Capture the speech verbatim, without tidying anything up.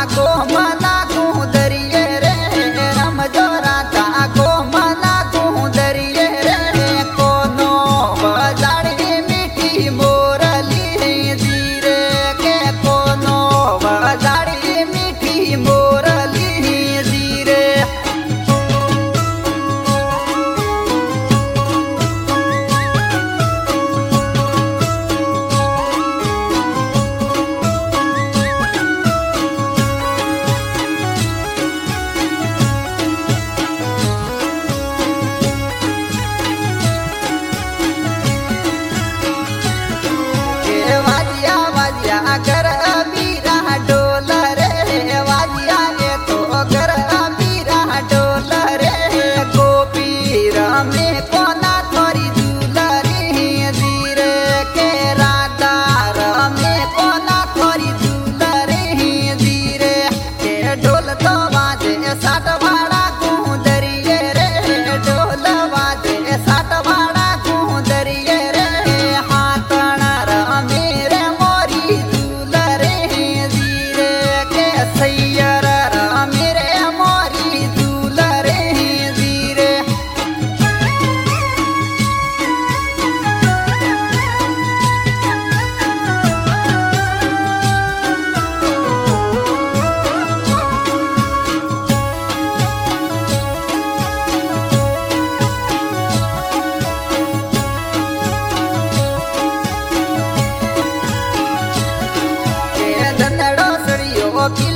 को मना को दरिए रे रमजो राधा को मना को दरिए रे कोनो बजाड़ी मीठी मोरली धीरे के कोनो बजाड़ी मीठी मोरली धीरे अगर अमीरा डोल रे वाजिया ने तो अगर अमीरा डोल रे गोपीर में कोना थोड़ी दुलरी धीरे के राधार में कोना थोड़ी दुलरी धीरे के डोल तो बाजे साठ भाड़ा कुंदरिए रे डोल बाजे साठ भाड़ा कुंदरिए रे हाथण मेरे सैयर मेरे मोरी दुलरे धीरे धंधड़ो सड़ियो